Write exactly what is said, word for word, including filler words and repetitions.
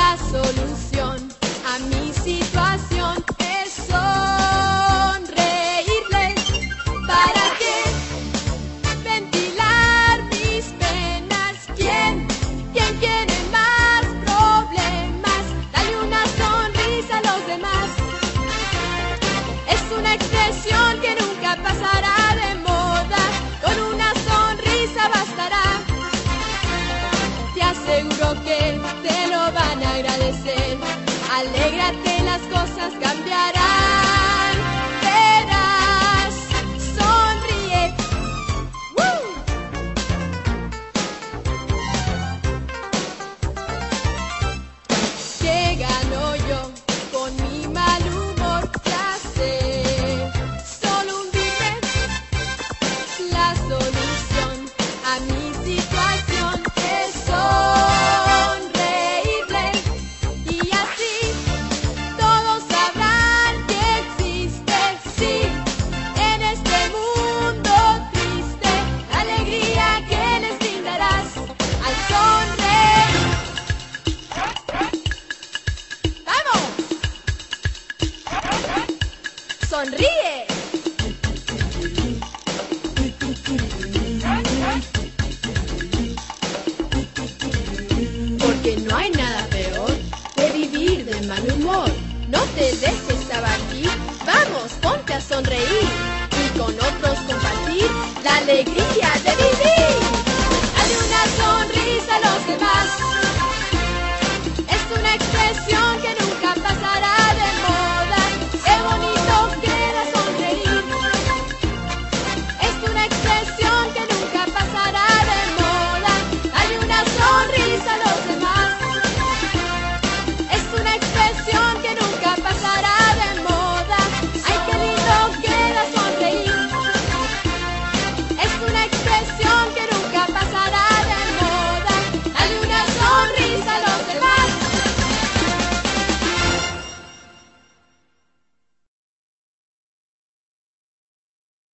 La solución a mi situación es sonreírles. ¿Para qué ventilar mis penas? ¿Quién, quién quiere más problemas? Dale una sonrisa a los demás. Es una expresión que nunca pasará de moda. Con una sonrisa bastará. Te aseguro que te lo van a agradecer. Alégrate, las cosas cambiarán. Verás, sonríe. ¡Woo! ¿Qué gano yo con mi mal humor? Ya sé, solo hundirme. La solución a mi situación es sonreírle. Y así todos sabrán que existe, sí, en este mundo triste, la alegría que les brindarás al sonreír. ¡Vamos! ¡Sonríe! Porque no hay nada peor que vivir de mal humor. No te dejes abatir, vamos, ponte a sonreír y con otros compartir la alegría de vivir. Dale una sonrisa a los demás.